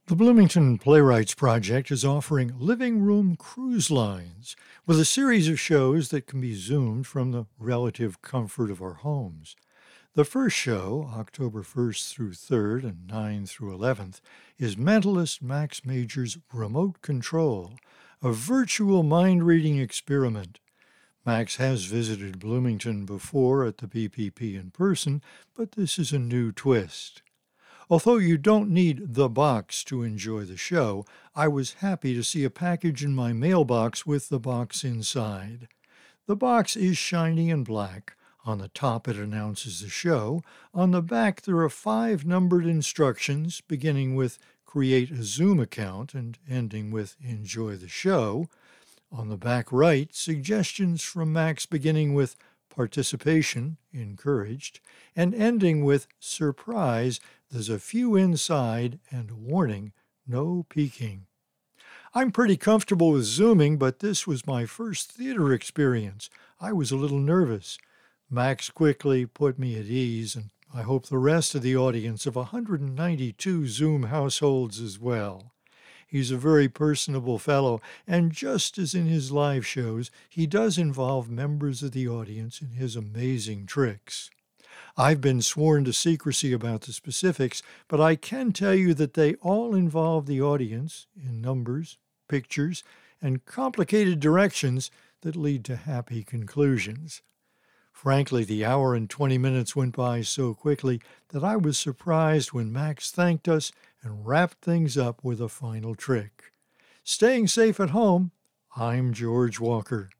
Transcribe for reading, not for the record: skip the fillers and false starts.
The Bloomington Playwrights Project is offering living room cruise lines with a series of shows that can be zoomed from the relative comfort of our homes. The first show, October 1st through 3rd and 9 through 11th, is Mentalist Max Major's Remote Control, a virtual mind-reading experiment. Max has visited Bloomington before at the BPP in person, but this is a new twist. Although you don't need the box to enjoy the show, I was happy to see a package in my mailbox with the box inside. The box is shiny and black. On the top it announces the show. On the back there are 5 numbered instructions, beginning with Create a Zoom account and ending with Enjoy the show. On the back right, suggestions from Max beginning with Participation, encouraged, and ending with Surprise, there's a few inside, and warning, no peeking. I'm pretty comfortable with Zooming, but this was my first theater experience. I was a little nervous. Max quickly put me at ease, and I hope the rest of the audience of 192 Zoom households as well. He's a very personable fellow, and just as in his live shows, he does involve members of the audience in his amazing tricks. I've been sworn to secrecy about the specifics, but I can tell you that they all involve the audience in numbers, pictures, and complicated directions that lead to happy conclusions. Frankly, the hour and 20 minutes went by so quickly that I was surprised when Max thanked us and wrapped things up with a final trick. Staying safe at home, I'm George Walker.